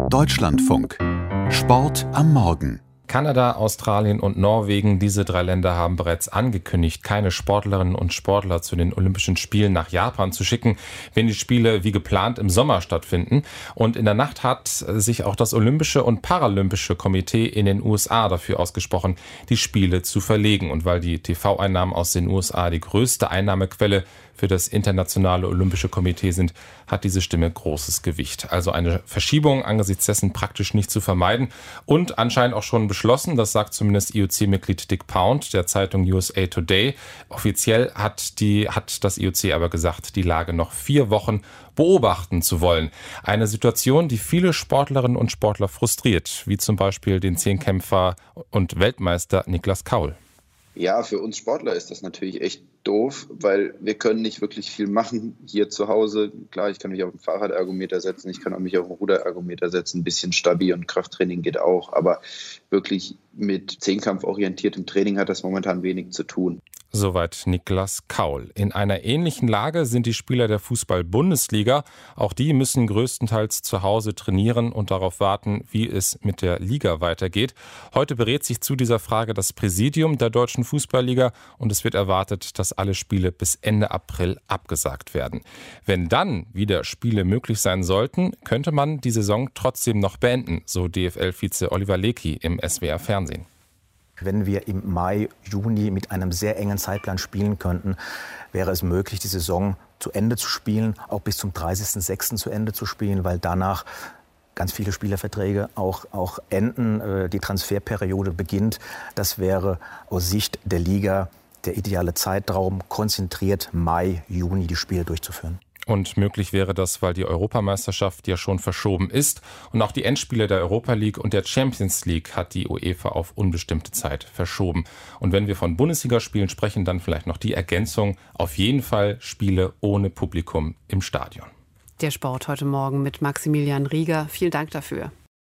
Deutschlandfunk. Sport am Morgen. Kanada, Australien und Norwegen, diese 3 Länder haben bereits angekündigt, keine Sportlerinnen und Sportler zu den Olympischen Spielen nach Japan zu schicken, wenn die Spiele wie geplant im Sommer stattfinden. Und in der Nacht hat sich auch das Olympische und Paralympische Komitee in den USA dafür ausgesprochen, die Spiele zu verlegen. Und weil die TV-Einnahmen aus den USA die größte Einnahmequelle für das Internationale Olympische Komitee sind, hat diese Stimme großes Gewicht. Also eine Verschiebung angesichts dessen praktisch nicht zu vermeiden und anscheinend auch schon beschlossen, das sagt zumindest IOC-Mitglied Dick Pound der Zeitung USA Today. Offiziell hat das IOC aber gesagt, die Lage noch 4 Wochen beobachten zu wollen. Eine Situation, die viele Sportlerinnen und Sportler frustriert, wie zum Beispiel den Zehnkämpfer und Weltmeister Niklas Kaul. Ja, für uns Sportler ist das natürlich echt doof, weil wir können nicht wirklich viel machen hier zu Hause. Klar, ich kann mich auf den Fahrradergometer setzen, ich kann auch mich auf den Ruderergometer setzen, ein bisschen Stabi und Krafttraining geht auch, aber wirklich mit zehnkampforientiertem Training hat das momentan wenig zu tun. Soweit Niklas Kaul. In einer ähnlichen Lage sind die Spieler der Fußball-Bundesliga. Auch die müssen größtenteils zu Hause trainieren und darauf warten, wie es mit der Liga weitergeht. Heute berät sich zu dieser Frage das Präsidium der Deutschen Fußballliga und es wird erwartet, dass alle Spiele bis Ende April abgesagt werden. Wenn dann wieder Spiele möglich sein sollten, könnte man die Saison trotzdem noch beenden, so DFL-Vize Oliver Leckie im SWR-Fernsehen. Wenn wir im Mai, Juni mit einem sehr engen Zeitplan spielen könnten, wäre es möglich, die Saison zu Ende zu spielen, auch bis zum 30.06. zu Ende zu spielen, weil danach ganz viele Spielerverträge auch enden, die Transferperiode beginnt. Das wäre aus Sicht der Liga der ideale Zeitraum, konzentriert Mai, Juni die Spiele durchzuführen. Und möglich wäre das, weil die Europameisterschaft ja schon verschoben ist. Und auch die Endspiele der Europa League und der Champions League hat die UEFA auf unbestimmte Zeit verschoben. Und wenn wir von Bundesligaspielen sprechen, dann vielleicht noch die Ergänzung. Auf jeden Fall Spiele ohne Publikum im Stadion. Der Sport heute Morgen mit Maximilian Rieger. Vielen Dank dafür.